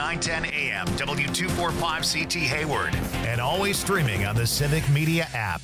910 AM, W245CT Hayward, and always streaming on the Civic Media app.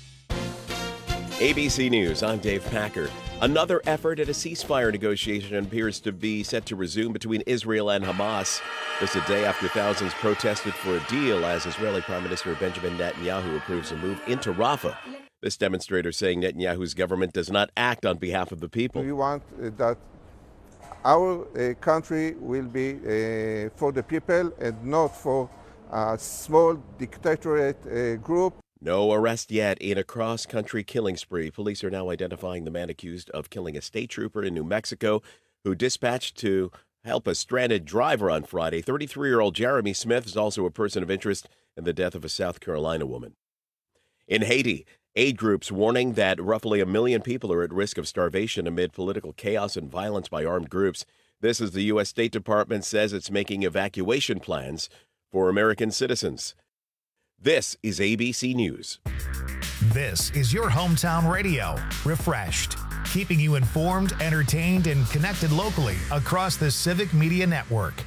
ABC News, I'm Dave Packer. Another effort at a ceasefire negotiation appears to be set to resume between Israel and Hamas. This a day after thousands protested for a deal as Israeli Prime Minister Benjamin Netanyahu approves a move into Rafah. This demonstrator saying Netanyahu's government does not act on behalf of the people. We want that our country will be for the people and not for a small dictatorate group. No arrest yet in a cross-country killing spree. Police are now identifying the man accused of killing a state trooper in New Mexico who dispatched to help a stranded driver on Friday. 33-year-old Jeremy Smith is also a person of interest in the death of a South Carolina woman. In Haiti, aid groups warning that roughly 1 million people are at risk of starvation amid political chaos and violence by armed groups. This as the U.S. State Department says it's making evacuation plans for American citizens. This is ABC News. This is your hometown radio, Refreshed, keeping you informed, entertained, and connected locally across the Civic Media Network.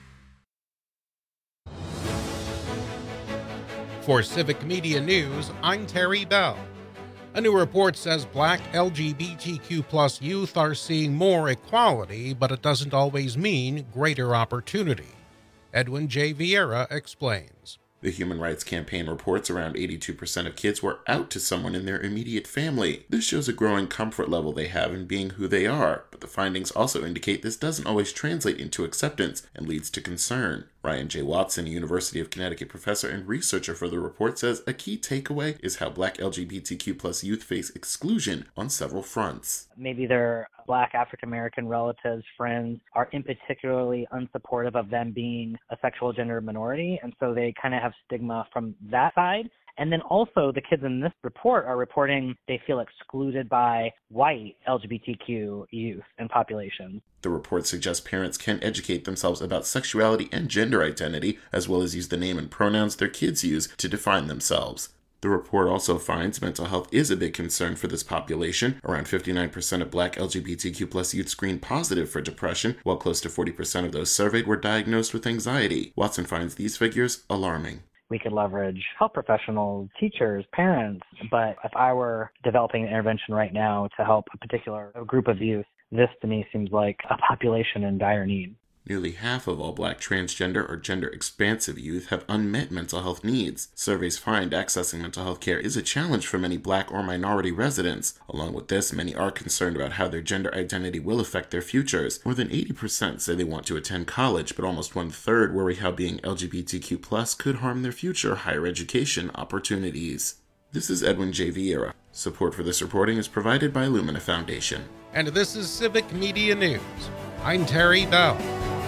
For Civic Media News, I'm Terry Bell. A new report says Black LGBTQ+ youth are seeing more equality, but it doesn't always mean greater opportunity. Edwin J. Vieira explains. The Human Rights Campaign reports around 82% of kids were out to someone in their immediate family. This shows a growing comfort level they have in being who they are, but the findings also indicate this doesn't always translate into acceptance and leads to concern. Ryan J. Watson, a University of Connecticut professor and researcher for the report, says a key takeaway is how Black LGBTQ+ youth face exclusion on several fronts. Maybe their Black African-American relatives, friends, are in particularly unsupportive of them being a sexual gender minority, and so they kind of have stigma from that side. And then also the kids in this report are reporting they feel excluded by white LGBTQ youth and populations. The report suggests parents can educate themselves about sexuality and gender identity, as well as use the name and pronouns their kids use to define themselves. The report also finds mental health is a big concern for this population. Around 59% of Black LGBTQ+ youth screened positive for depression, while close to 40% of those surveyed were diagnosed with anxiety. Watson finds these figures alarming. We could leverage health professionals, teachers, parents, but if I were developing an intervention right now to help a particular group of youth, this to me seems like a population in dire need. Nearly half of all Black transgender or gender-expansive youth have unmet mental health needs. Surveys find accessing mental health care is a challenge for many Black or minority residents. Along with this, many are concerned about how their gender identity will affect their futures. More than 80% say they want to attend college, but almost 1/3 worry how being LGBTQ+ could harm their future higher education opportunities. This is Edwin J. Vieira. Support for this reporting is provided by Lumina Foundation. And this is Civic Media News. I'm Terry Bell.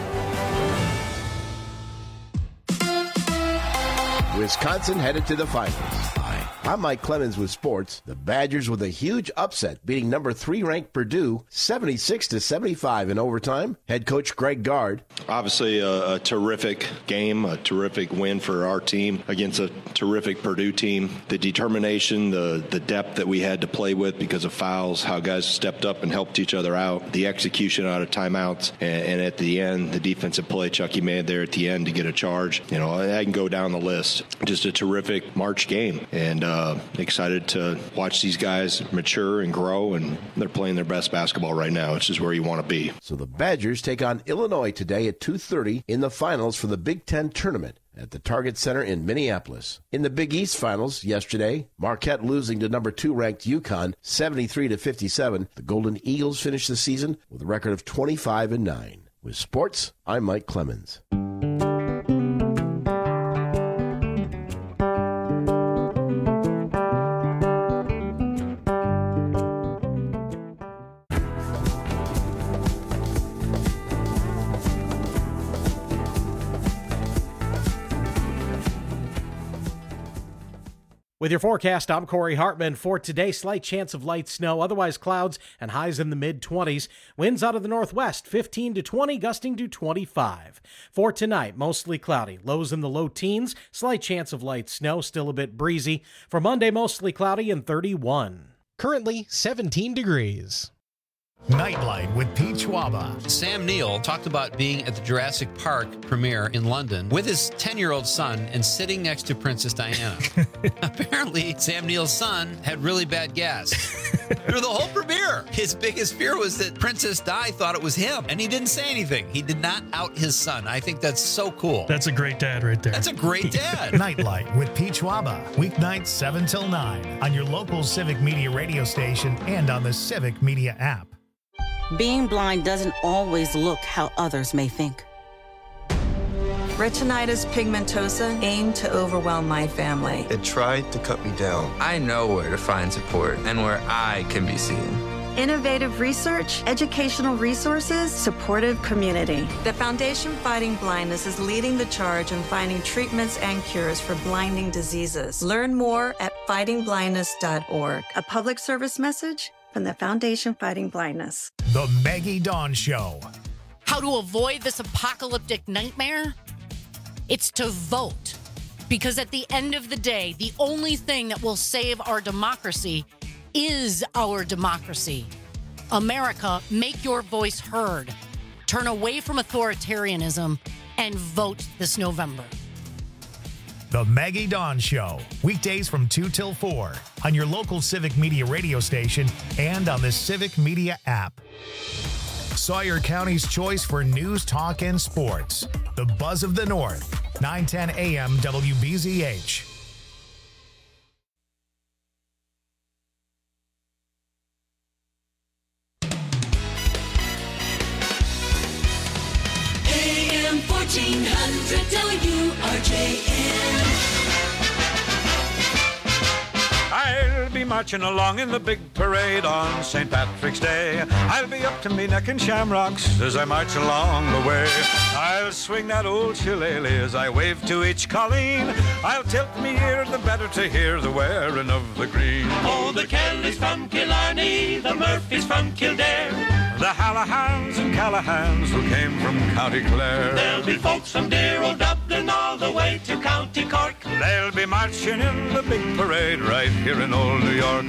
Wisconsin headed to the finals. Hi, I'm Mike Clemens with sports. The Badgers with a huge upset, beating number 3 ranked Purdue 76-75 in overtime. Head coach Greg Gard. Obviously a terrific game, a terrific win for our team against a terrific Purdue team. The determination, the depth that we had to play with because of fouls, how guys stepped up and helped each other out, the execution out of timeouts, and at the end, the defensive play Chucky made there at the end to get a charge. You know, I can go down the list. Just a terrific March game, and excited to watch these guys mature and grow, and they're playing their best basketball right now, which is where you want to be. So the Badgers take on Illinois today at 2:30 in the finals for the Big Ten tournament at the Target Center in Minneapolis. In the Big East finals yesterday, Marquette losing to number 2 ranked UConn 73-57. The Golden Eagles finished the season with a record of 25-9. With sports, I'm Mike Clemens. With your forecast, I'm Corey Hartman. For today, slight chance of light snow, otherwise clouds and highs in the mid-20s. Winds out of the northwest, 15 to 20, gusting to 25. For tonight, mostly cloudy, lows in the low teens, slight chance of light snow, still a bit breezy. For Monday, mostly cloudy and 31. Currently 17 degrees. Nightlight with Pete Schwaba. Sam Neill talked about being at the Jurassic Park premiere in London with his 10-year-old son and sitting next to Princess Diana. Apparently, Sam Neill's son had really bad gas. Through the whole premiere, his biggest fear was that Princess Di thought it was him, and he didn't say anything. He did not out his son. I think that's so cool. That's a great dad right there. That's a great dad. Nightlight with Pete Schwaba. Weeknights 7 till 9 on your local Civic Media radio station and on the Civic Media app. Being blind doesn't always look how others may think. Retinitis pigmentosa aimed to overwhelm my family. It tried to cut me down. I know where to find support and where I can be seen. Innovative research, educational resources, supportive community. The Foundation Fighting Blindness is leading the charge in finding treatments and cures for blinding diseases. Learn more at fightingblindness.org. A public service message from the Foundation Fighting Blindness. The Maggie Dawn Show. How to avoid this apocalyptic nightmare? It's to vote. Because at the end of the day, the only thing that will save our democracy is our democracy. America, make your voice heard. Turn away from authoritarianism and vote this November. The Maggie Dawn Show. Weekdays from 2 till 4 on your local Civic Media radio station and on the Civic Media app. Sawyer County's choice for news, talk, and sports. The Buzz of the North. 910 AM WBZH. AM 1400 WRJN. I'll be marching along in the big parade on St. Patrick's Day. I'll be up to me neck in shamrocks as I march along the way. I'll swing that old shillelagh as I wave to each colleen. I'll tilt me ear the better to hear the wearing of the green. Oh, the Kellys from Killarney, the Murphys from Kildare, the Hallahans and Callahans who came from County Clare. There'll be folks from dear old Dublin all the way to County Cork. They'll be marching in the big parade right here in old New York.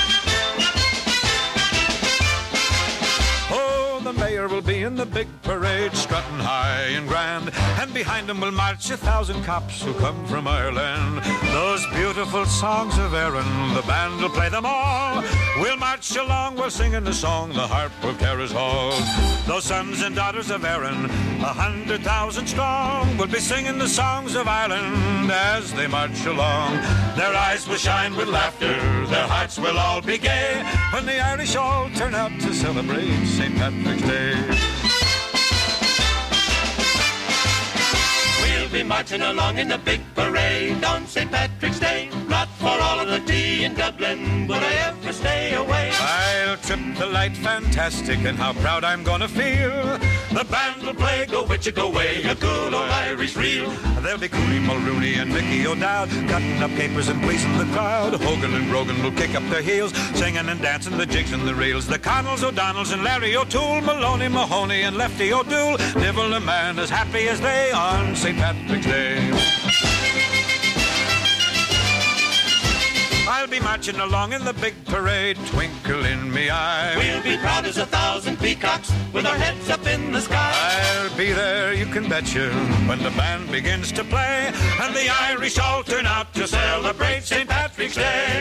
Oh, the mayor will be in the big parade, strutting high and grand, and behind him will march 1,000 cops who come from Ireland. Those beautiful songs of Erin, the band will play them all. We'll march along, we'll singing the song, the harp will carry us all. Those sons and daughters of Erin, 100,000 strong, will be singing the songs of Ireland as they march along. Their eyes will shine with laughter, their hearts will all be gay, when the Irish all turn out to celebrate St. Patrick's Day. We'll be marching along in the big parade on St. Patrick's Day. Not for all of the tea in Dublin would I ever stay away. I'll trip the light fantastic, and how proud I'm gonna feel. The band will play Go Witcher Go Way, a good old Irish reel. There'll be Cooney Mulrooney and Mickey O'Dowd cutting up capers and pleasing the crowd. Hogan and Brogan will kick up their heels, singing and dancing the jigs and the reels. The Connells, O'Donnells and Larry O'Toole, Maloney, Mahoney and Lefty O'Doul, nibble a man as happy as they on St. Patrick's Day. I'll be marching along in the big parade, twinkle in me eye. We'll be proud as 1,000 peacocks with our heads up in the sky. I'll be there, you can betcha, when the band begins to play, and the Irish all turn out to celebrate St. Patrick's Day.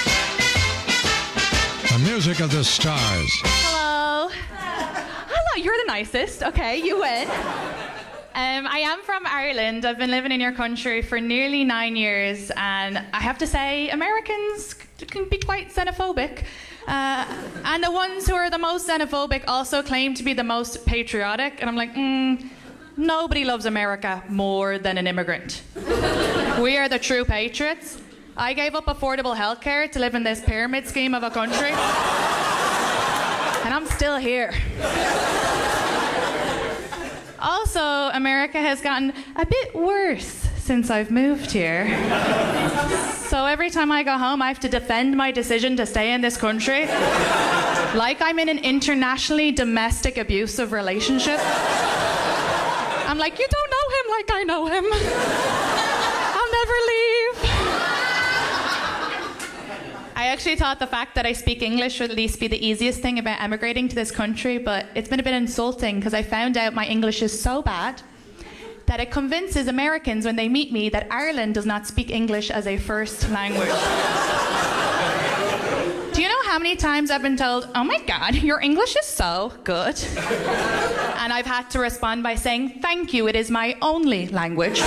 The music of the stars. Hello. Hello, you're the nicest. Okay, you win. I am from Ireland. I've been living in your country for nearly 9 years, and I have to say, Americans can be quite xenophobic. And the ones who are the most xenophobic also claim to be the most patriotic, and I'm like, nobody loves America more than an immigrant. We are the true patriots. I gave up affordable healthcare to live in this pyramid scheme of a country, and I'm still here. Also, America has gotten a bit worse since I've moved here. So every time I go home, I have to defend my decision to stay in this country, like I'm in an internationally domestic abusive relationship. I'm like, you don't know him like I know him. I'll never leave. I actually thought the fact that I speak English would at least be the easiest thing about emigrating to this country, but it's been a bit insulting because I found out my English is so bad that it convinces Americans when they meet me that Ireland does not speak English as a first language. Do you know how many times I've been told, oh my God, your English is so good? And I've had to respond by saying, thank you, it is my only language.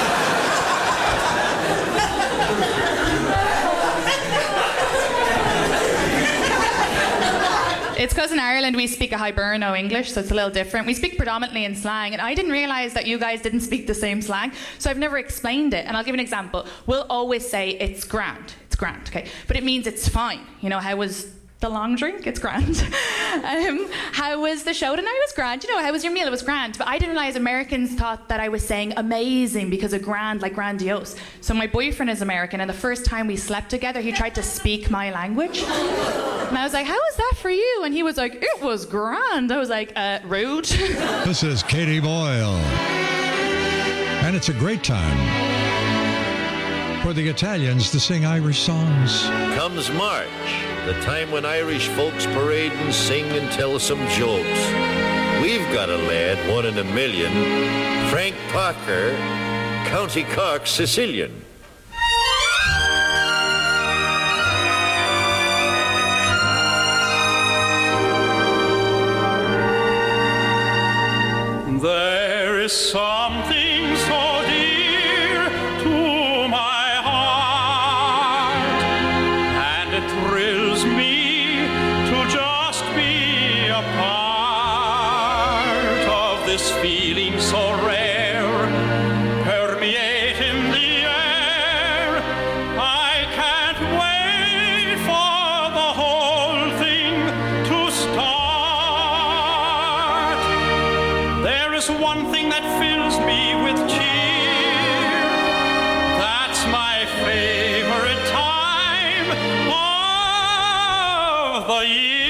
It's because in Ireland we speak a Hiberno English, so it's a little different. We speak predominantly in slang, and I didn't realise that you guys didn't speak the same slang, so I've never explained it. And I'll give an example. We'll always say it's grand, okay? But it means it's fine. You know, how was the long drink? It's grand. How was the show tonight? It was grand. You know, how was your meal? It was grand. But I didn't realise Americans thought that I was saying amazing because of grand, like grandiose. So my boyfriend is American, and the first time we slept together, he tried to speak my language. And I was like, how was that for you? And he was like, it was grand. I was like, rude. This is Katie Boyle. And it's a great time for the Italians to sing Irish songs. Comes March, the time when Irish folks parade and sing and tell some jokes. We've got a lad, 1 in a million, Frank Parker, County Cork, Sicilian. There is something so dear to my heart, and it thrills me to just be a part of this feeling so rare, permeating the air. I can't wait for the whole thing to start. There is one thing that fills me with cheer. That's my favorite time of the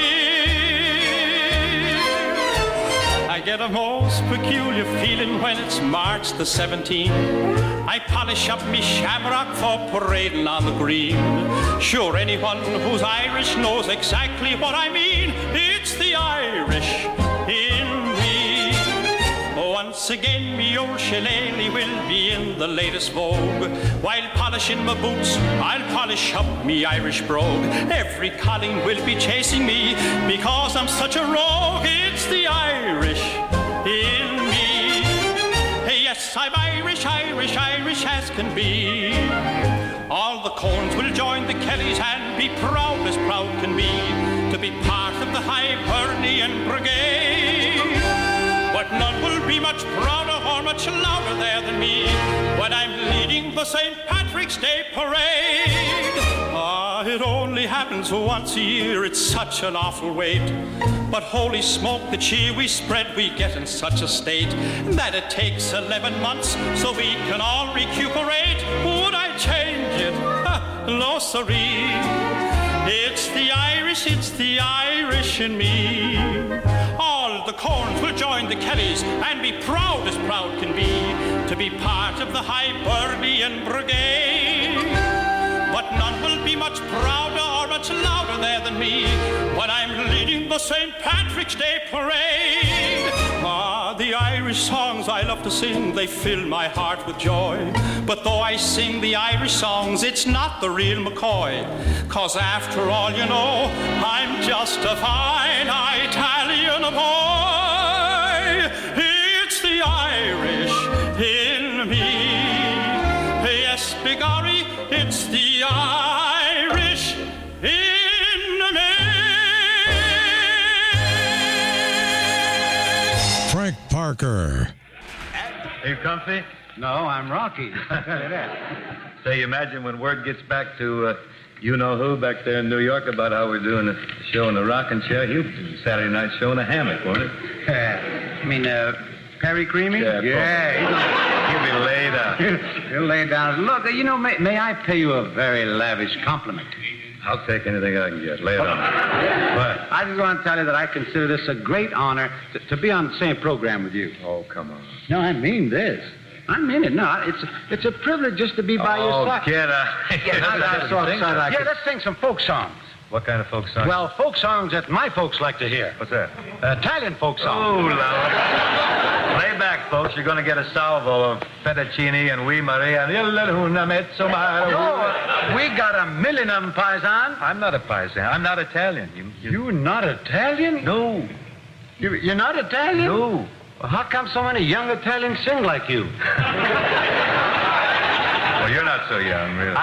year. I get a most peculiar feeling when it's March the 17th. I polish up me shamrock for parading on the green. Sure, anyone who's Irish knows exactly what I mean. It's the Irish in me. Once again, me old shillelagh will be in the latest vogue. While polishing my boots, I'll polish up me Irish brogue. Every colleen will be chasing me because I'm such a rogue. It's the Irish in me. Yes, I'm Irish, Irish, Irish as can be. All the Coens will join the Kellys and be proud as proud can be to be part of the Hibernian Brigade. But none will be much prouder or much louder there than me when I'm leading the St. Patrick's Day Parade. It only happens once a year, it's such an awful wait. But holy smoke, the cheer we spread, we get in such a state that it takes 11 months so we can all recuperate. Would I change it? No, siree. It's the Irish in me. All the Corns will join the Kellys and be proud as proud can be to be part of the Hibernian Brigade. But none will be much prouder or much louder there than me when I'm leading the St. Patrick's Day Parade. The Irish songs I love to sing, they fill my heart with joy. But though I sing the Irish songs, it's not the real McCoy. 'Cause after all, you know, I'm just a fine Italian boy. It's the Irish in me. Yes, bigorry, it's the Irish in me. Frank Parker. Are you comfy? No, I'm Rocky. Say, imagine when word gets back to you-know-who back there in New York about how we're doing a show in the rocking chair. He'll do Saturday night show in a hammock, won't it? You mean, Perry Creamy? Yeah, he'll be laid out. He'll lay down. Look, you know, may I pay you a very lavish compliment? I'll take anything I can get. Lay it on. What? I just want to tell you that I consider this a great honor to be on the same program with you. Oh, come on. No, I mean this. I mean it. No, it's a privilege just to be by your side. Oh, get out. Yeah, let's sing some folk songs. What kind of folk songs? Well, folk songs that my folks like to hear. What's that? Italian folk songs. Oh, Lord. Lay back, folks. You're going to get a salvo of fettuccine and Wee Maria and Luna Mezzo Mare. No, we got a million of them, Paisan. I'm not a Paisan. I'm not Italian. You're not Italian? No. You're not Italian? No. Well, how come so many young Italians sing like you? Well, you're not so young, really.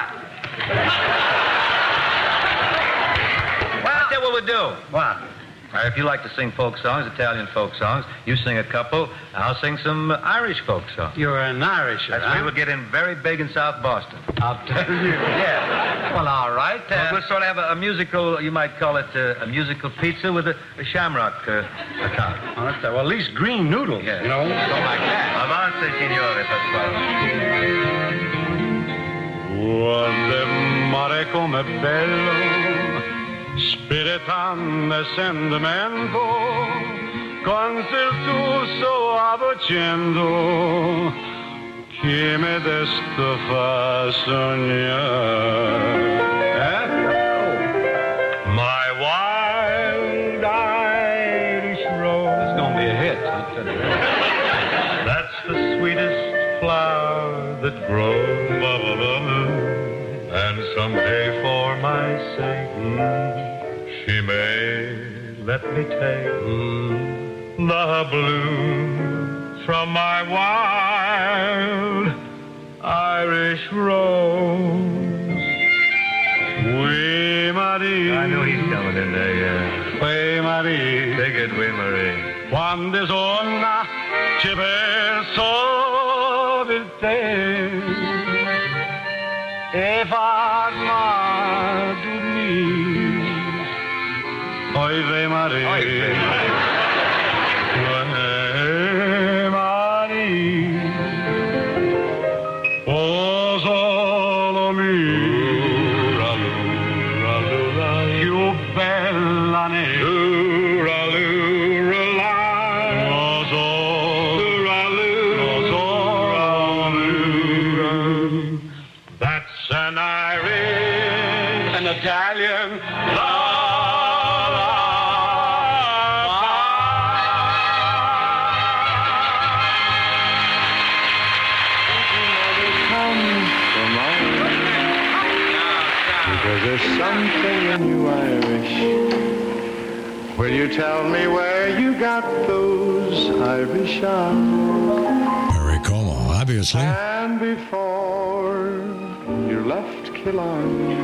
Well, that's what we'll do. What? If you like to sing folk songs, Italian folk songs, you sing a couple, I'll sing some Irish folk songs. You're an Irisher, That's huh? we will get in very big in South Boston. I'll tell you. Yeah. Well, all right. We'll sort of have a musical, you might call it a musical pizza with a shamrock account. Well, at least green noodles, Yeah. you know, something like that. Avance, signore, Pasquale. Quando mare come bello, spiritando sentimento, con il tuo soave accento, che mi desta fa sognare. My wild Irish rose. It's going to be a hit. That's the sweetest flower that grows. And someday for my sake, she may let me take the bloom from my wild Irish rose. Wee Marie. I knew he's coming in there, yeah. Wee Marie. Take it, Wee Marie. Quando suona ci penso per te. E farma dormire. Oi ve Marie. Oi ve Marie. Oh solo mia, più bella nera. An Irish, an Italian because there's something in you Irish. Will you tell me where you got those Irish eyes? Perry Como, obviously. And before you left Killarney,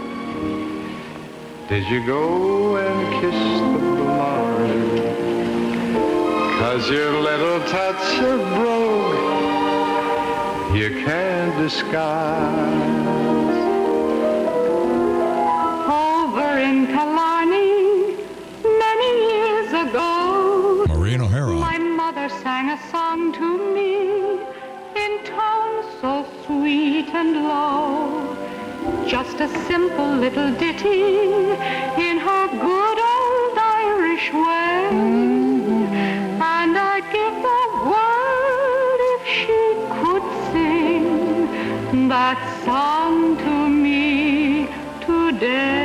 did you go and kiss the blonde? 'Cause your little touch of brogue you can't disguise. Over in Killarney, many years ago, Maureen O'Hara. my mother sang a song to me in tones so sweet and low. Just a simple little ditty in her good old Irish way. And I'd give the world if she could sing that song to me today.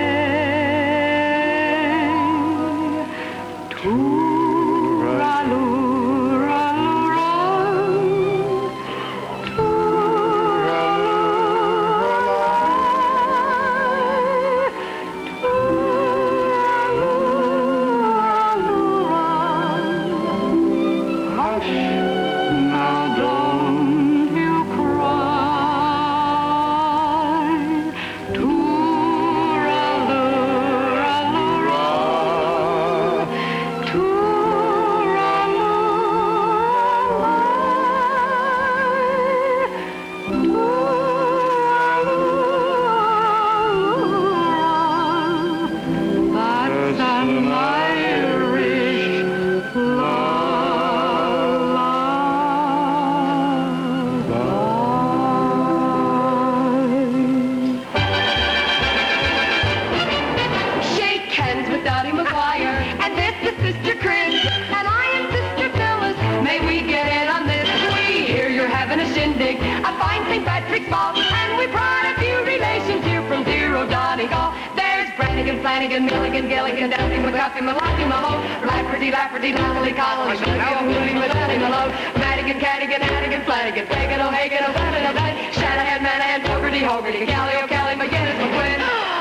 shindig, a fine St. Patrick's Ball, and we brought a few relations here from dear O'Donegal. There's Brannigan, Flanagan, Milligan, Gilligan, Duffy, McGuffey, Malachi, Mahone, Lafferty, Lafferty, Connolly, Hooting, Maloney, Malone, Madigan, Cadigan, Hannigan, Flanagan, Fagan, O'Hagan, O'Bannon, O'Bannon, Shanahan, Manahan, Fogarty, Hogarty, Kelly, O'Kelly, McGinnis, McQuinn.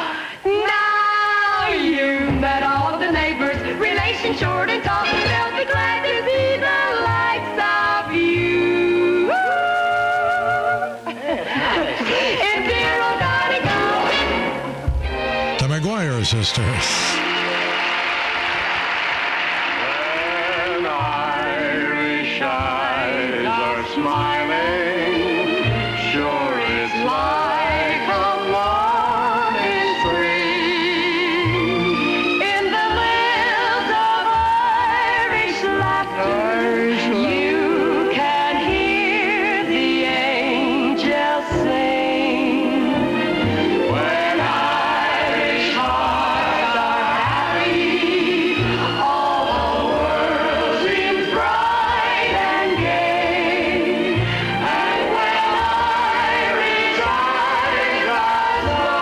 Now you met all of the neighbors, relations short and tall, they'll be glad to see the likes of you. In dear O'Donegal. The McGuire sisters. When Irish eyes are smiling, sure it's like a morning spring. In the lilt of Irish laughter, you can hear the angels sing. When Irish hearts are happy, all the world seems bright and gay. And when Irish eyes are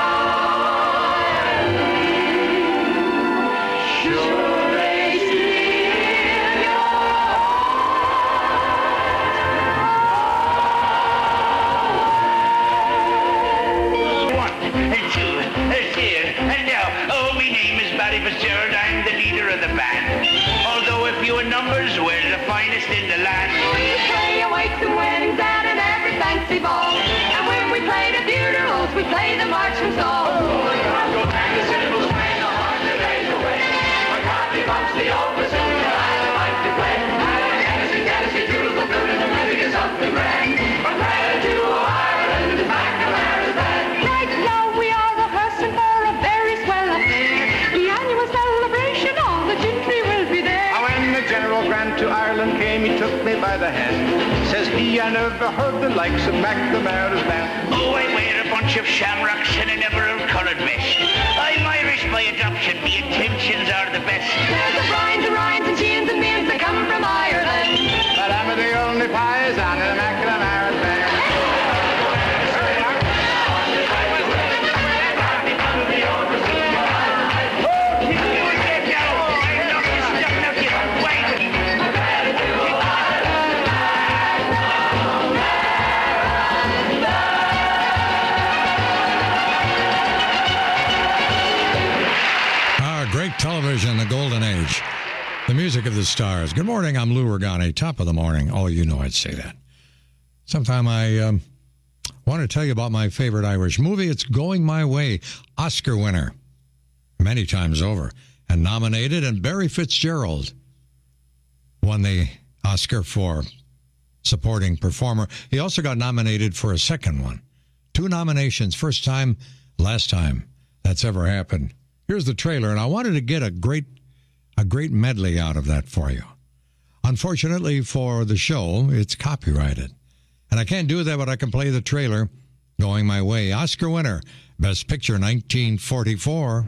smiling, sure they steal your One, two, three, and now, oh, my name is Barry Fitzgerald, I'm the leader of the band. Although if you in numbers, we're the finest in the land. We play away to weddings and in every fancy ball. And when we play the funerals, we play the marching song. Go back to cymbals, swing the horn, the days away. McCartney bumps the old bassoon, and I like to play. Tennessee, doodles the flute, and the music is something grand. From Canada to Ireland, to McNamara's band. Right now we are rehearsing for a very swell affair. The annual celebration, all the gentry will be there. When the General Grant to Ireland came, he took me by the hand. Says he, I never heard the likes of McNamara's band. Oh, I wear a bunch of shamrocks and I never have coloured vest. I'm Irish by adoption, the intentions are the best. There's the Bryans, the Ryans, and Sheens, and Means that come from Ireland. But I'm the only paisan in McNamara's band. Great television, the golden age. The music of the stars. Good morning, I'm Lou Regani. Top of the morning. Oh, you know I'd say that. Sometime I want to tell you about my favorite Irish movie. It's Going My Way. Oscar winner. Many times over. And nominated, and Barry Fitzgerald won the Oscar for supporting performer. He also got nominated for a second one. 2 nominations. First time, last time that's ever happened. Here's the trailer, and I wanted to get a great medley out of that for you. Unfortunately for the show, it's copyrighted. And I can't do that, but I can play the trailer, Going My Way. Oscar winner, Best Picture 1944.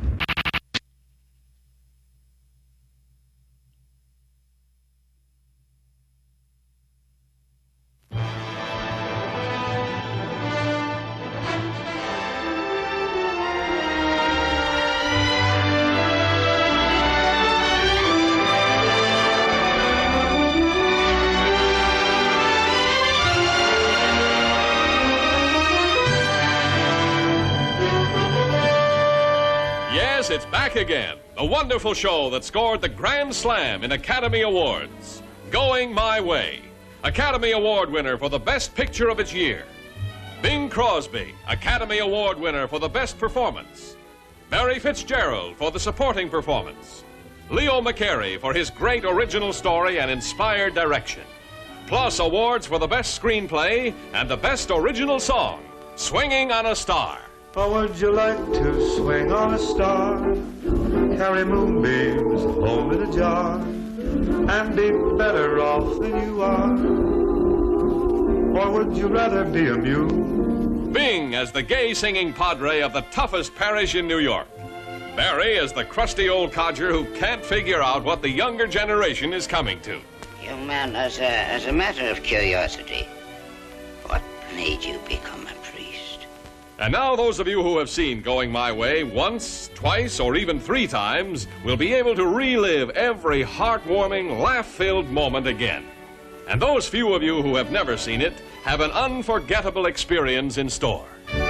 It's back again. The wonderful show that scored the Grand Slam in Academy Awards. Going My Way. Academy Award winner for the Best Picture of its year. Bing Crosby, Academy Award winner for the Best Performance. Barry Fitzgerald for the supporting performance. Leo McCarey for his great original story and inspired direction. Plus awards for the Best Screenplay and the Best Original Song, Swinging on a Star. Or would you like to swing on a star, carry moonbeams home in a jar, and be better off than you are? Or would you rather be a mule? Bing as the gay singing padre of the toughest parish in New York. Barry as the crusty old codger who can't figure out what the younger generation is coming to. Young man, as a matter of curiosity, what made you become a priest. And now those of you who have seen Going My Way once, twice, or even 3 times will be able to relive every heartwarming, laugh-filled moment again. And those few of you who have never seen it have an unforgettable experience in store.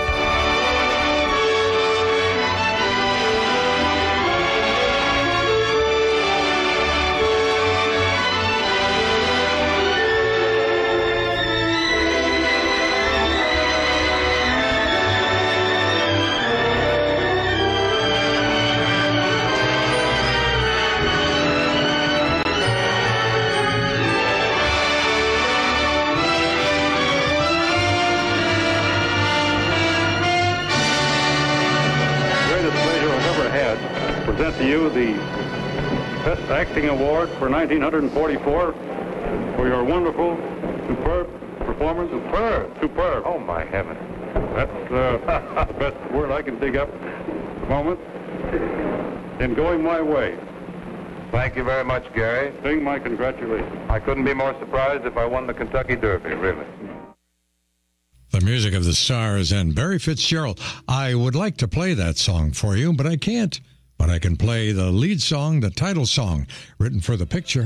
Present to you the Best Acting Award for 1944 for your wonderful, superb performance. Superb. Oh, my heaven. That's the best word I can dig up at the moment. In Going My Way. Thank you very much, Gary. Sing my congratulations. I couldn't be more surprised if I won the Kentucky Derby, really. The music of the Stars and Barry Fitzgerald. I would like to play that song for you, but I can't. But I can play the lead song, the title song, written for the picture.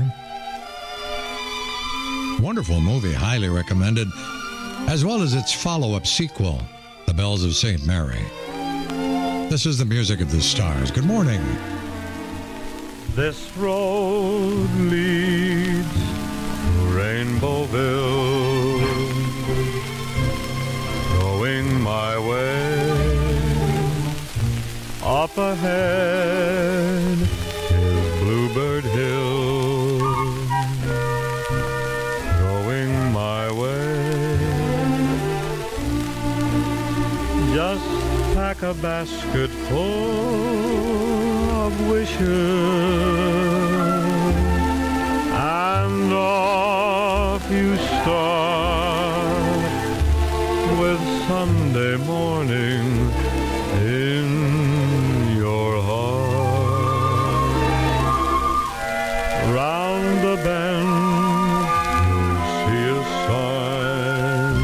Wonderful movie, highly recommended, as well as its follow-up sequel, The Bells of St. Mary. This is the music of the Stars. Good morning. This road leads to Rainbowville, going my way. Up ahead is Bluebird Hill, going my way. Just pack a basket full of wishes, and off you start with Sunday morning in your heart. Round the bend you'll see a sign,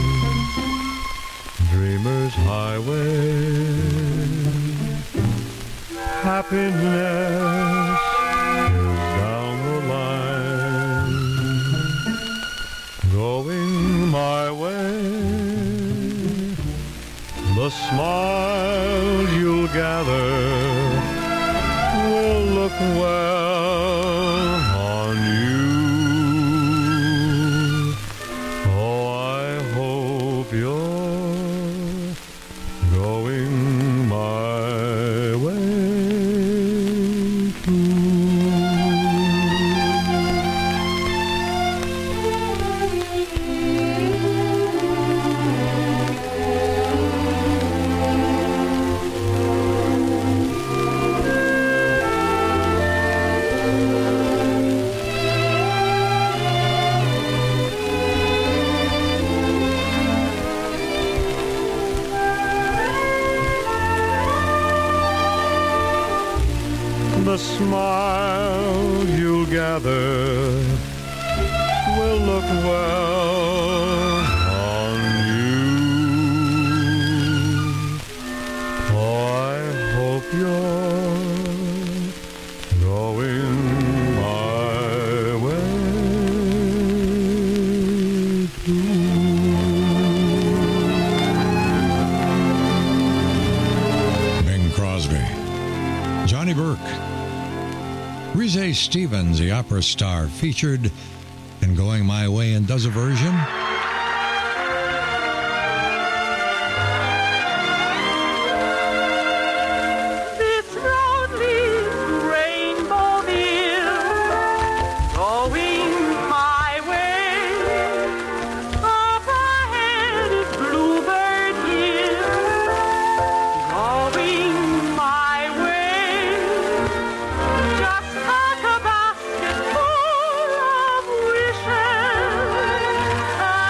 Dreamer's Highway. Happiness is down the line, going my way. The smiles you'll gather will look well on you. Oh, I hope you're going my way too. The smile you'll gather will look well on you. Oh, I hope you're going my way too. Bing Crosby, Johnny Burke, Rhys Stevens, the opera star, featured in Going My Way, and does a version. This road leads to Rainbowville, going my way. Up ahead is Bluebird Hill, going my way. Just pack a basket full of wishes,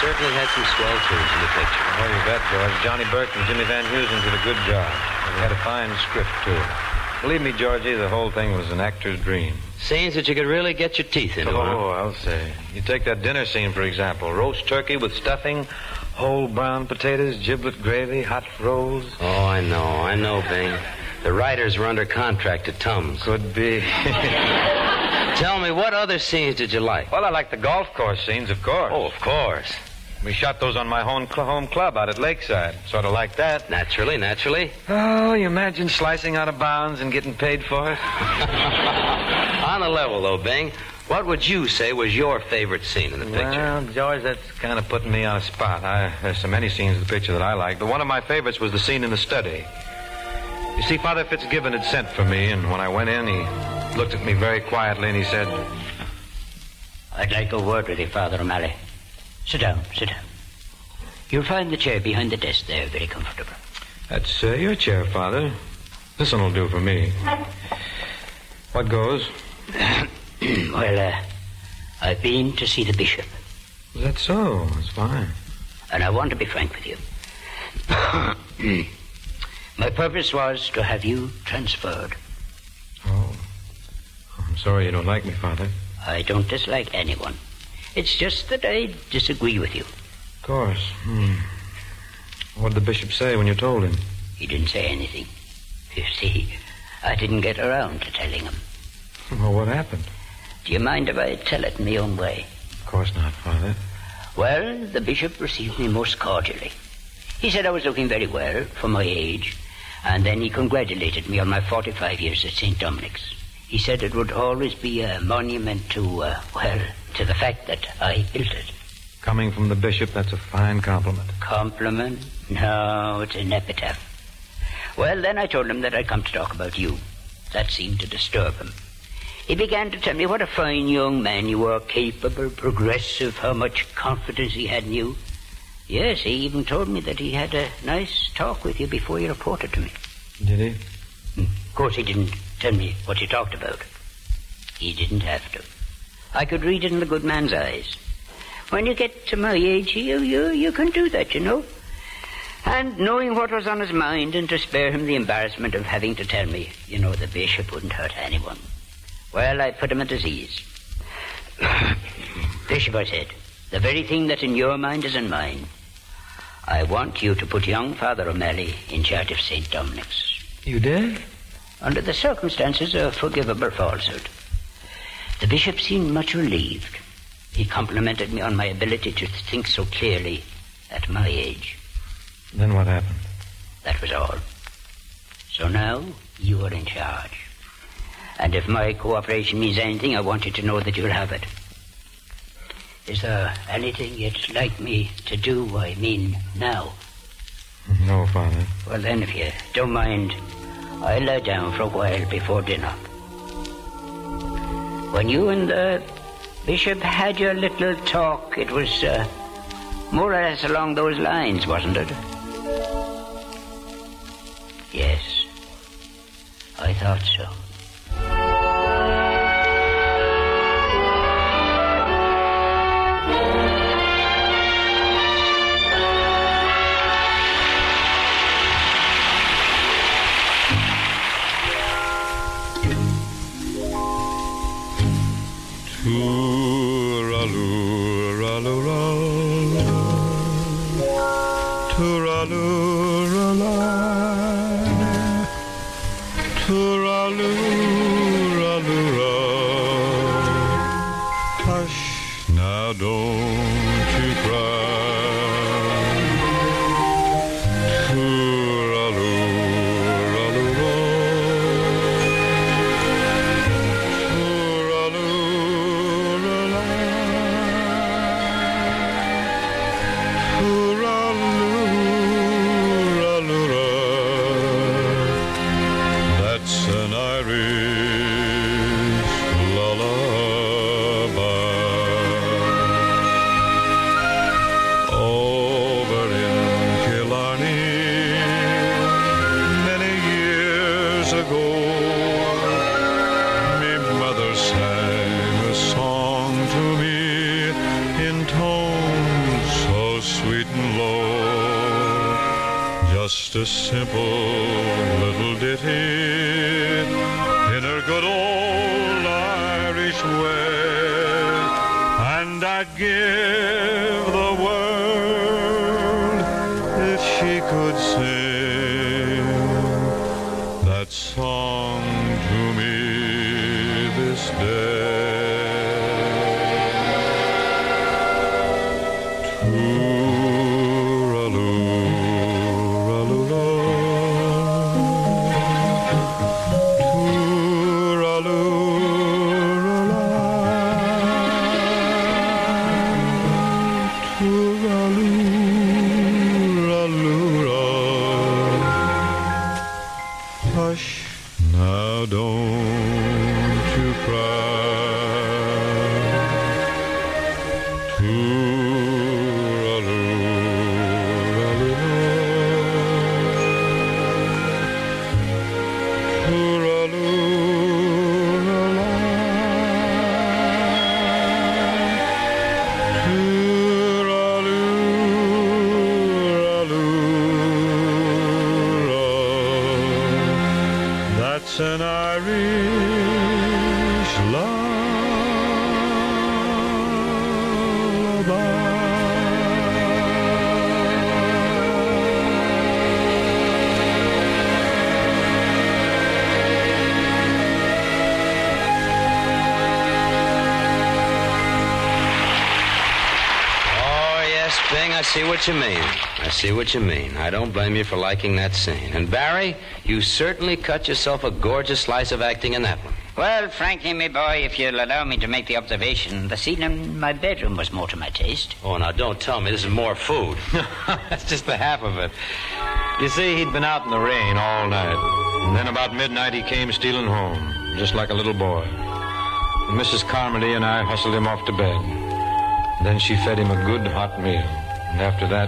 certainly had some swell tunes in the picture. Oh, you bet, George. Johnny Burke and Jimmy Van Heusen did a good job. They had a fine script, too. Believe me, Georgie, the whole thing was an actor's dream. Scenes that you could really get your teeth into. Oh, I'll say. You take that dinner scene, for example. Roast turkey with stuffing, whole brown potatoes, giblet gravy, hot rolls. Oh, I know, Bing. The writers were under contract to Tums. Could be. Tell me, what other scenes did you like? Well, I like the golf course scenes, of course. Oh, of course. We shot those on my home club out at Lakeside. Sort of like that. Naturally. Oh, you imagine slicing out of bounds and getting paid for it? On the level, though, Bing, what would you say was your favorite scene in the picture? Well, George, that's kind of putting me on a spot. There's so many scenes in the picture that I like, but one of my favorites was the scene in the study. You see, Father Fitzgibbon had sent for me, and when I went in, he looked at me very quietly, and he said, "I'd like a word with you, Father O'Malley. Sit down. You'll find the chair behind the desk there very comfortable." "That's your chair, Father. This one will do for me. What goes?" Well, I've been to see the bishop. Is that so? That's fine. And I want to be frank with you. My purpose was to have you transferred. Oh. I'm sorry you don't like me, Father. I don't dislike anyone. It's just that I disagree with you. Of course. What did the bishop say when you told him? He didn't say anything. You see, I didn't get around to telling him. Well, what happened? Do you mind if I tell it in my own way? Of course not, Father. Well, the bishop received me most cordially. He said I was looking very well for my age, and then he congratulated me on my 45 years at St. Dominic's. He said it would always be a monument to, to the fact that I built it. Coming from the bishop, that's a fine compliment. Compliment? No, it's an epitaph. Well, then I told him that I'd come to talk about you. That seemed to disturb him. He began to tell me what a fine young man you were, capable, progressive, how much confidence he had in you. Yes, he even told me that he had a nice talk with you before you reported to me. Did he? Of course, he didn't tell me what you talked about. He didn't have to. I could read it in the good man's eyes. When you get to my age, you can do that, you know. And knowing what was on his mind and to spare him the embarrassment of having to tell me, the bishop wouldn't hurt anyone. Well, I put him at his ease. Bishop, I said, the very thing that in your mind is in mine. I want you to put young Father O'Malley in charge of St. Dominic's. You did? Under the circumstances, a forgivable falsehood. The bishop seemed much relieved. He complimented me on my ability to think so clearly at my age. Then what happened? That was all. So now you are in charge. And if my cooperation means anything, I want you to know that you'll have it. Is there anything you'd like me to do, now? No, Father. Well, then, if you don't mind, I'll lie down for a while before dinner. When you and the bishop had your little talk, it was more or less along those lines, wasn't it? Yes, I thought so. Hush, now don't you cry. That's an Irish lullaby. just a simple little ditty in her good old Irish way, and I'd give the world if she could sing that song to me this day. Hush, now don't you cry. That's an Irish lullaby. Bing, I see what you mean. I see what you mean. I don't blame you for liking that scene. And Barry, you certainly cut yourself a gorgeous slice of acting in that one. Well, frankly, my boy, if you'll allow me to make the observation, the scene in my bedroom was more to my taste. Oh, now don't tell me this is more food. That's just the half of it. You see, he'd been out in the rain all night. And then about midnight, he came stealing home, just like a little boy. And Mrs. Carmody and I hustled him off to bed. Then she fed him a good hot meal. And after that...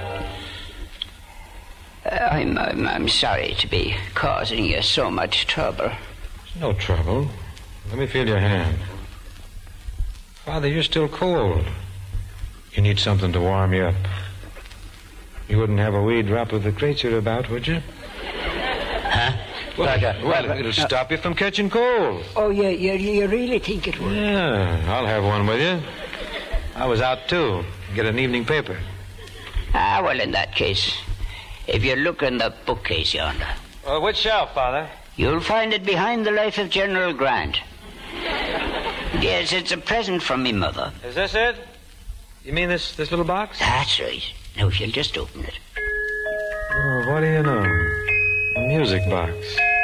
I'm sorry to be causing you so much trouble. No trouble. Let me feel your hand. Father, you're still cold. You need something to warm you up. You wouldn't have a wee drop of the creature about, would you? Huh? Well, it'll stop you from catching cold. Oh, you really think it would? Yeah, I'll have one with you. I was out, too. Get an evening paper. Ah, well, in that case, if you look in the bookcase yonder. Which shelf, Father? You'll find it behind the life of General Grant. Yes, it's a present from me mother. Is this it? You mean this little box? That's right. Now, if you'll just open it. Oh, what do you know? A music box.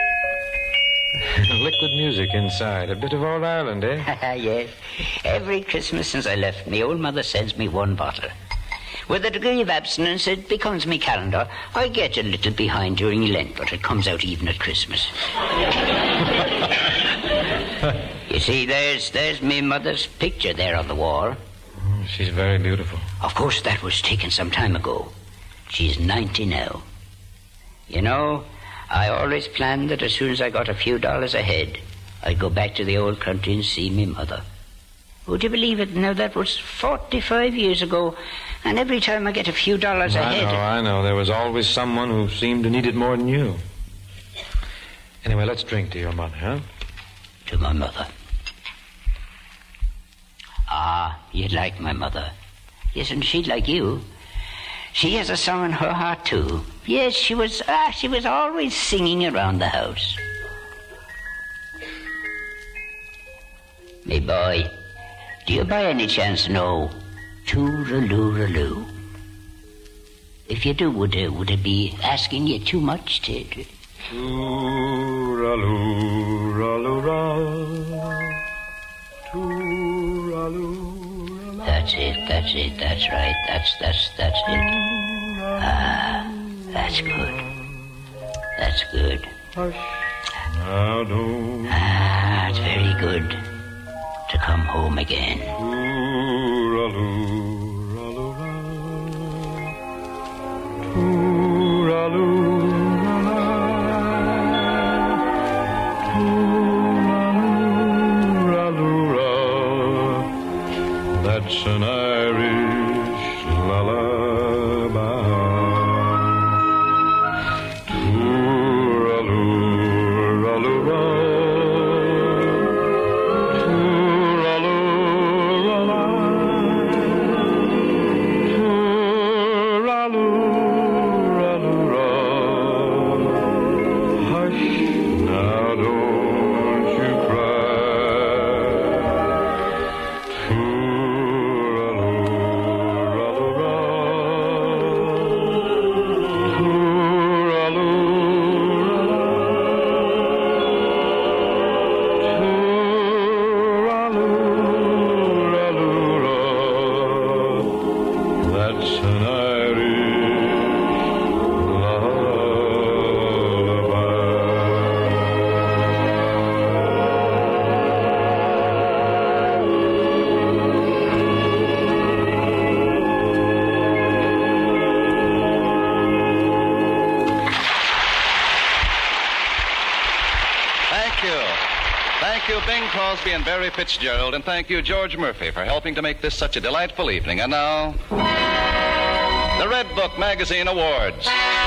Liquid music inside. A bit of old Ireland, eh? Yes. Every Christmas since I left, me old mother sends me one bottle. With a degree of abstinence, it becomes me calendar. I get a little behind during Lent, but it comes out even at Christmas. You see, there's me mother's picture there on the wall. Oh, she's very beautiful. Of course, that was taken some time ago. She's 90 now. You know, I always planned that as soon as I got a few dollars ahead, I'd go back to the old country and see me mother. Would you believe it? Now, that was 45 years ago, and every time I get a few dollars ahead... I know. There was always someone who seemed to need it more than you. Anyway, let's drink to your mother, huh? To my mother. Ah, you'd like my mother. Yes, and she'd like you. She has a song in her heart, too. Yes, she was always singing around the house. Me boy, do you by any chance know Tooraloo? If you do, would it be asking you too much to... Tooraloo, Tooraloo. That's it, that's right, that's it. Ah, that's good. Now don't... Ah, it's very good to come home again. That's an Irish lullaby. Crosby and Barry Fitzgerald, and thank you, George Murphy, for helping to make this such a delightful evening. And now, the Red Book Magazine Awards.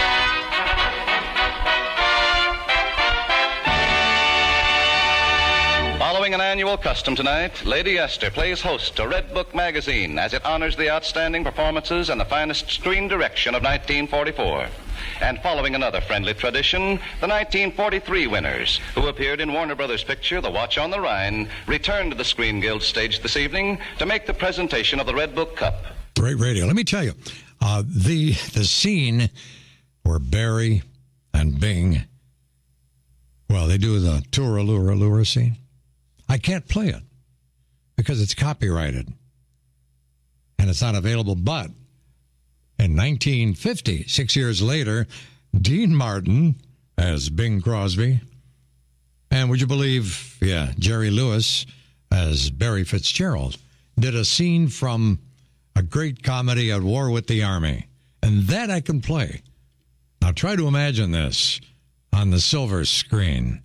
Following an annual custom tonight, Lady Esther plays host to Red Book Magazine as it honors the outstanding performances and the finest screen direction of 1944. And following another friendly tradition, the 1943 winners, who appeared in Warner Brothers' picture, The Watch on the Rhine, returned to the Screen Guild stage this evening to make the presentation of the Red Book Cup. Great radio. Let me tell you, the scene where Barry and Bing, well, they do the tour-a-lure scene. I can't play it because it's copyrighted and it's not available. But in 1950, 6 years later, Dean Martin as Bing Crosby, and would you believe, Jerry Lewis as Barry Fitzgerald, did a scene from a great comedy, At War with the Army. And that I can play. Now try to imagine this on the silver screen.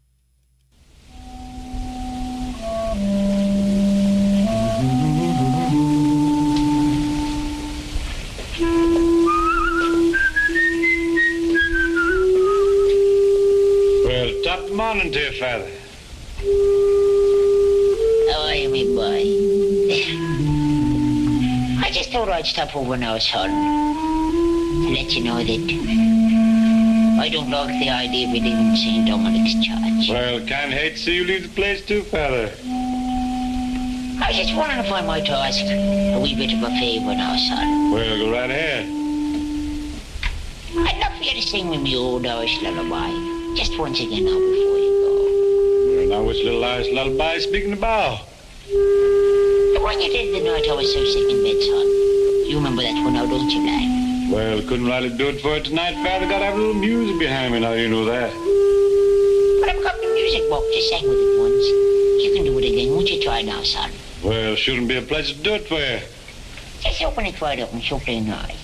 Well, top morning to you, Father. How are you, me boy? I just thought I'd stop over now, son, to let you know that I don't like the idea of you leaving St. Dominic's Church. Well, can't hate to see you leave the place too, Father. I was just wondering if I might ask a wee bit of a favour now, son. Well, go right ahead. I'd love for you to sing with me old Irish lullaby, just once again now before you Well, now which little Irish lullaby speaking about? go. The one you did the night I was so sick in bed, son. You remember that one now, don't you, lad? Well, couldn't rightly do it for it tonight, Father. Gotta have a little music behind me now, you know that. But I've got the music book, just sang with it once. You can do it again, won't you try now, son? Well, shouldn't be a pleasure to do it for you. Just open it wide open, so plain eye.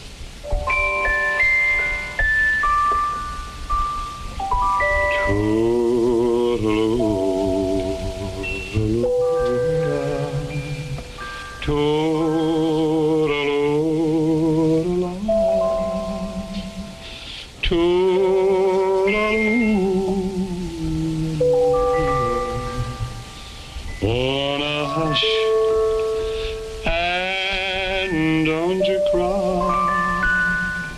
Wanna hush and don't you cry.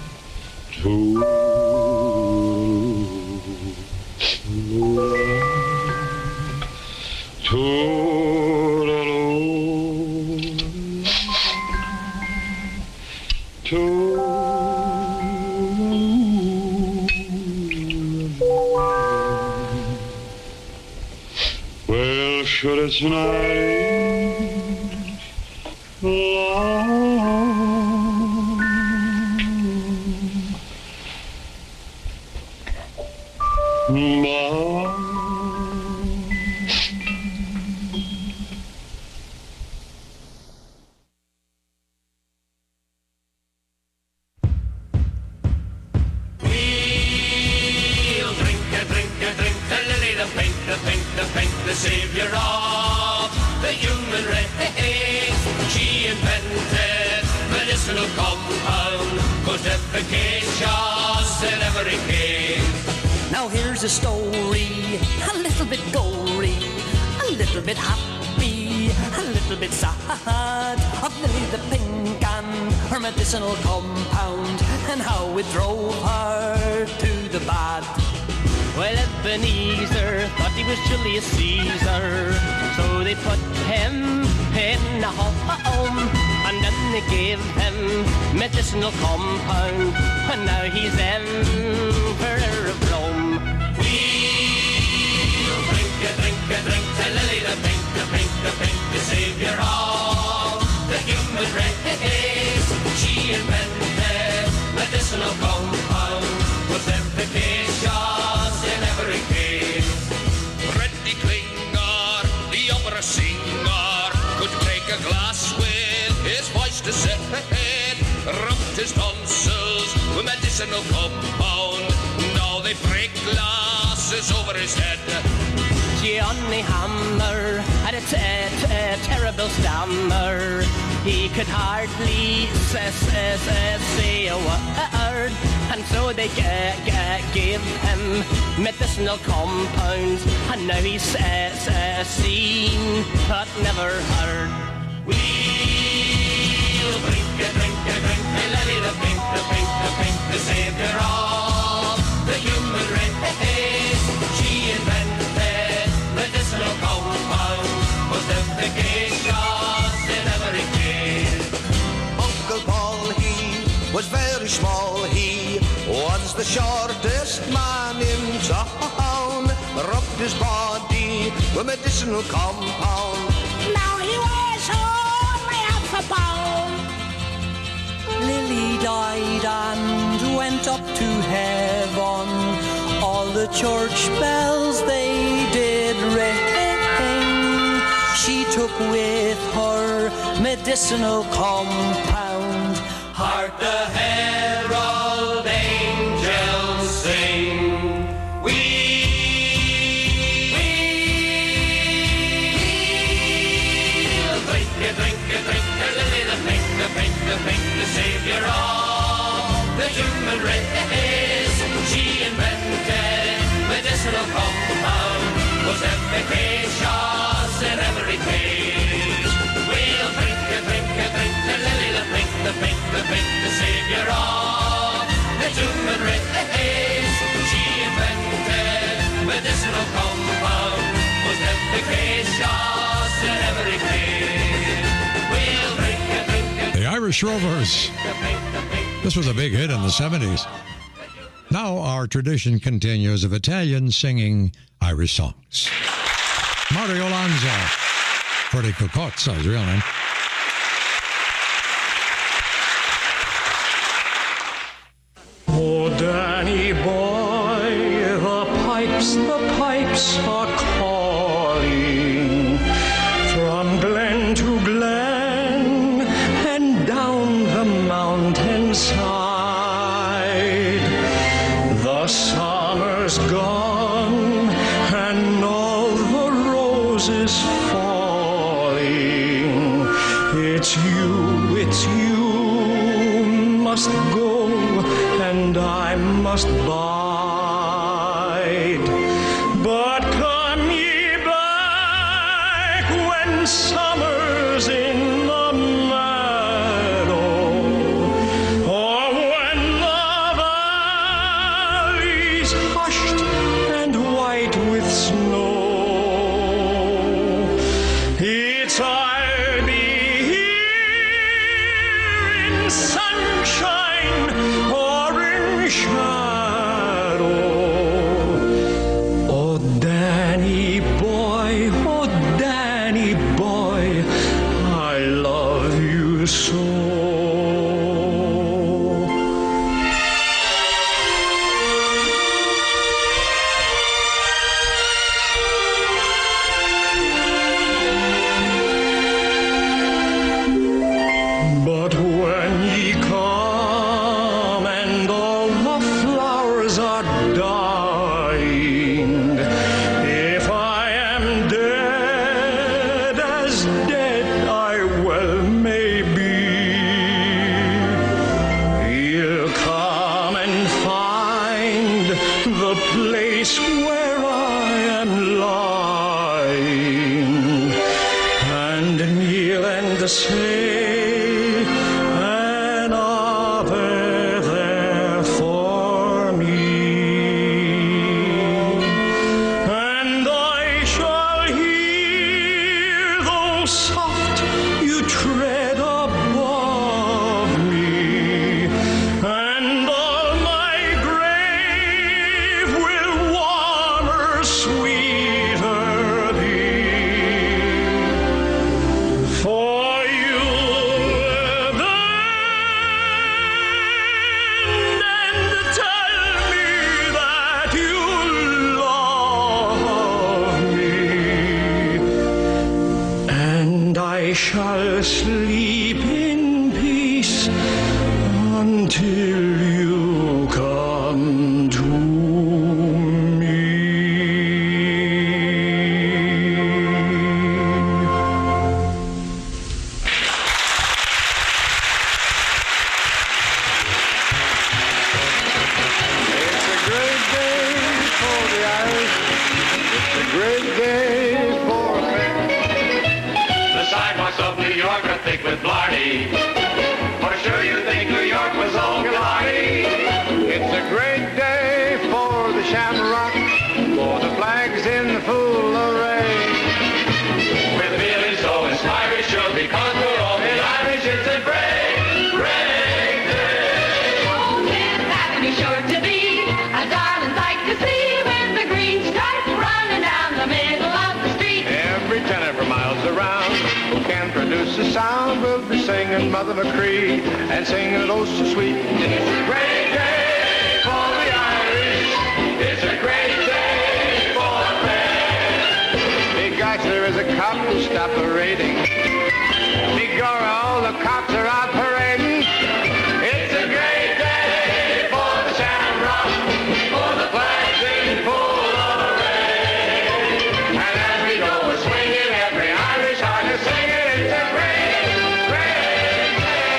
Well, should it's night the savior of the human race. She invented medicinal compound, caused efficacious in every case. Now here's a story, a little bit gory, a little bit happy, a little bit sad, of Lily the Pink and her medicinal compound, and how it drove her to the bad. Well, Ebenezer thought he was Julius Caesar, so they put him in a home, and then they gave him medicinal compound, and now he's Emperor of Rome. We'll drink to Lily the Pink, the savior of the human race. She invented medicinal compound, was efficacious in every case. Freddie Klinger, the opera singer, could take a glass with his voice to say, rubbed his tonsils with medicinal compound. Now they break glasses over his head. Johnny Hammer had a terrible stammer. He could hardly say a word, and so they gave him medicinal compounds, and now he's seen but never heard. We'll drink a lily, the pink, the savior of the human race. She invented medicinal compounds, was efficacious in every case. Uncle Paul, he was very small. He was the shortest man in town. Rubbed his body with medicinal compound. Now he weighs only half a pound. Lily died and went up to heaven. All the church bells they did ring. She took with her medicinal compound. Hark the herald angels sing. We'll drink a lily, the pink, the savior of the human race. She invented medicinal compound, was efficacious in every case. We'll drink a lily, the pink, the savior of the human race. She invented medicinal compound, was efficacious in every case. We'll drink a The Irish Rovers. This was a big hit in the 70s. Now our tradition continues of Italians singing Irish songs. Mario Lanza. Freddie Cocozza, his real name. Oh, Danny boy, the pipes are calling from glen to glen and down the mountainside. The summer's gone and all the roses falling. It's you must go and I must bide. But come ye back when summer's in the meadow, or when the valley's hushed and white with snow. It's I'll be here in sunshine or in shadow. Oh, Danny boy, I love you so. But when ye come and all the flowers are dying, if I am dead, as dead I well may be, you'll come and find the place where I am lying, and kneel and say an Ave there for me, and I shall hear, though soft, you tread above me, and all my grave will warmer, sweeter be. For you'll bend and tell me that you love me, and I shall sleep in peace until you come to me. Killarney. For sure you think New York was old Killarney. It's a great day for the Shamrock, for the flag's in full array. We're feeling so inspired, sure, because we're all in Irish. It's a great, great day. Oh, Fifth Avenue sure to be a darling sight to see when the green stripes running down the middle of the street. Every tenor for miles around who can produce a sound will be singing Mother McCree and singing it oh so sweet. It's a great day for the Irish. It's a great day for the fair. Hey guys, there is a cop who stopped parading. Begorra, all the cops are out parading. It's a great day for the Shamrock, for the flag's in full array. And as we go, we're swinging every Irish heart is singing. It's a great, great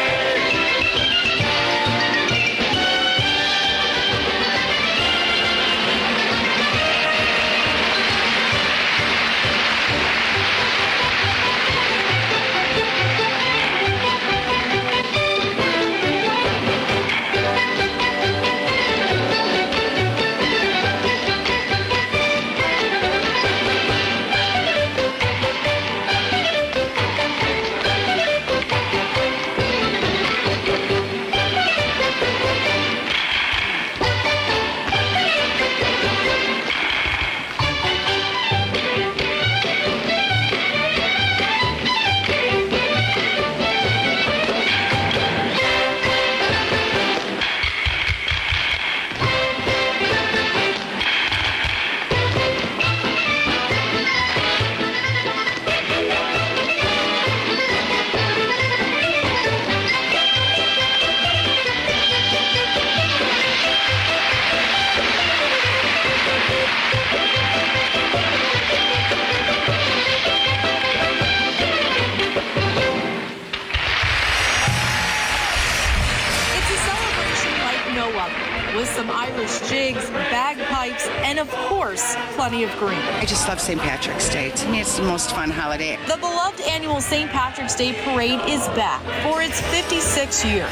with some Irish jigs, bagpipes, and of course, plenty of green. I just love St. Patrick's Day. To me, it's the most fun holiday. The beloved annual St. Patrick's Day Parade is back for its 56th year.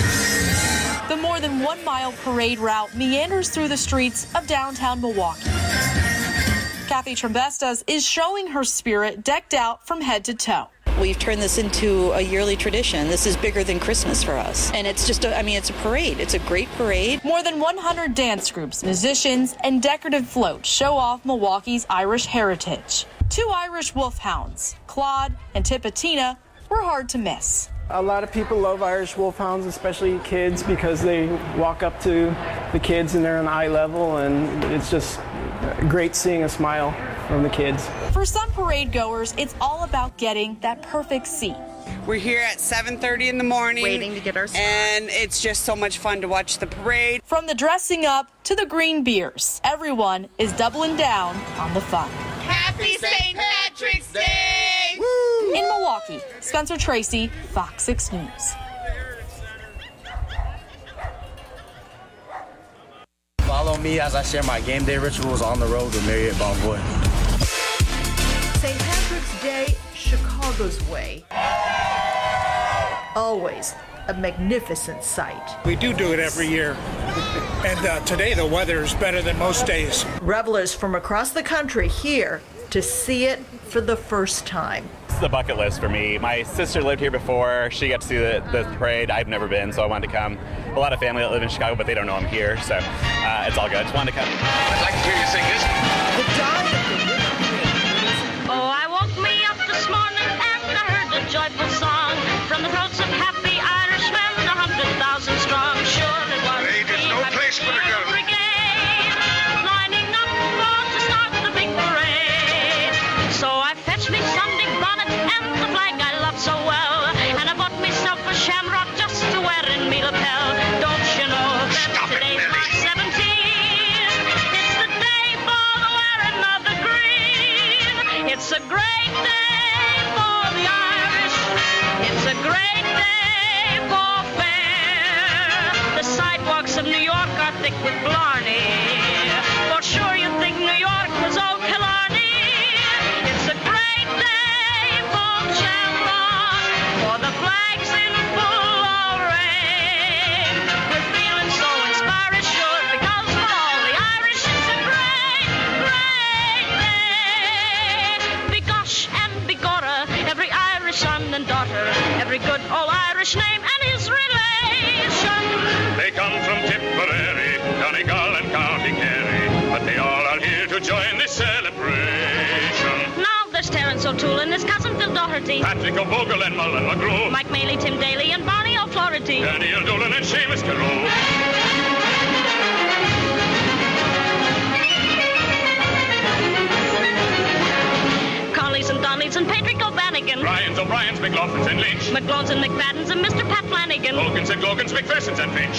The more than 1 mile parade route meanders through the streets of downtown Milwaukee. Kathy Trembestas is showing her spirit decked out from head to toe. We've turned this into a yearly tradition. This is bigger than Christmas for us. And it's just, it's a parade. It's a great parade. More than 100 dance groups, musicians, and decorative floats show off Milwaukee's Irish heritage. 2 Irish wolfhounds, Claude and Tipatina, were hard to miss. A lot of people love Irish wolfhounds, especially kids, because they walk up to the kids and they're on eye level, and it's just great seeing a smile from the kids. For some parade goers, it's all about getting that perfect seat. We're here at 7:30 in the morning, waiting to get our spot. And it's just so much fun to watch the parade. From the dressing up to the green beers, everyone is doubling down on the fun. Happy St. Patrick's Day! Woo! In Milwaukee, Spencer Tracy, Fox 6 News. Follow me as I share my game day rituals on the road with Marriott Bonvoy. St. Patrick's Day, Chicago's way. Always a magnificent sight. We do it every year. And today the weather is better than most days. Revelers from across the country here to see it for the first time. It's the bucket list for me. My sister lived here before. She got to see the parade. I've never been, so I wanted to come. A lot of family that live in Chicago, but they don't know I'm here, so it's all good. I just wanted to come. I'd like to hear you sing this. The Dive of the River. Oh, I woke me up this morning and I heard a joyful song from the throats of happy Irishmen, 100,000 strong. Sure it was. Hey, there's no place for the girl. Brigade, lining up to start the big parade. So I fetched me Sunday bonnet and the flag I love so well, and I bought myself a shamrock just to wear in me lapel. Don't you know that today's March 17th? It's the day for the wearing of the green. It's a great day for the Irish. It's a great day for fair. The sidewalks of New York are thick with blarney. For sure you think New York was old Killarney. It's a great day for Shamrock, for the flag's in English name and his relation. They come from Tipperary, Donegal and County Kerry, but they all are here to join this celebration. Now there's Terence O'Toole and his cousin Phil Doherty, Patrick O'Bogle and Mullen McGrew, Mike Maley, Tim Daly and Barney O'Flaherty, Daniel Dolan and Seamus Carew. Conleys and Donnellys and Patrick O'Bannigan, Ryans, O'Briens, McLaughlins and Lynch, McGlones and McFaddens and Mr. Pat Flanagan, Hogans and Gogans, McPhersons and Finch.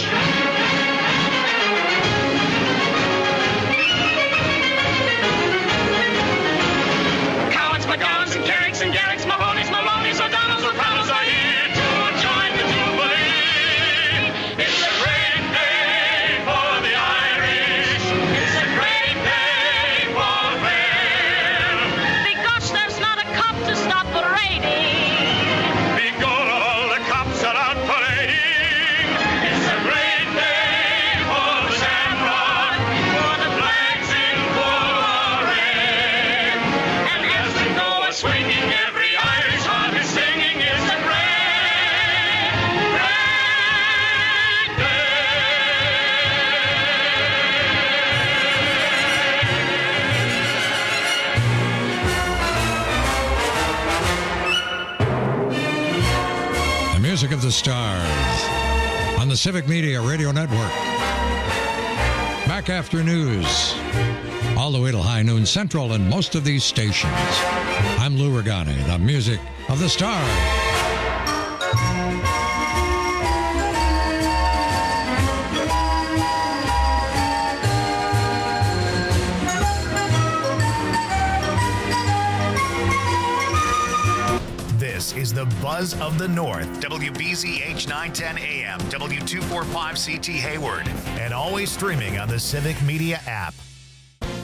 Cowans, McGowans and Carricks and Garricks, Mahoney's, Maloney's, O'Donnell's, O'Connell's are here to join the Jubilee. It's a great day for the Irish. It's a great day for them. Because there's not a cop to stop parading. Because all the cops are out parading. It's a great day for the Shamrock, for the flags in full red. And as they go a-swinging, every Irish heart is singing. It's a great, great The music of the stars on the Civic Media Radio Network. Back after news, all the way till high noon central in most of these stations. I'm Lou Regani, the music of the stars. This is the Buzz of the North. WBZH 910 AM, W245CT Hayward, and always streaming on the Civic Media app.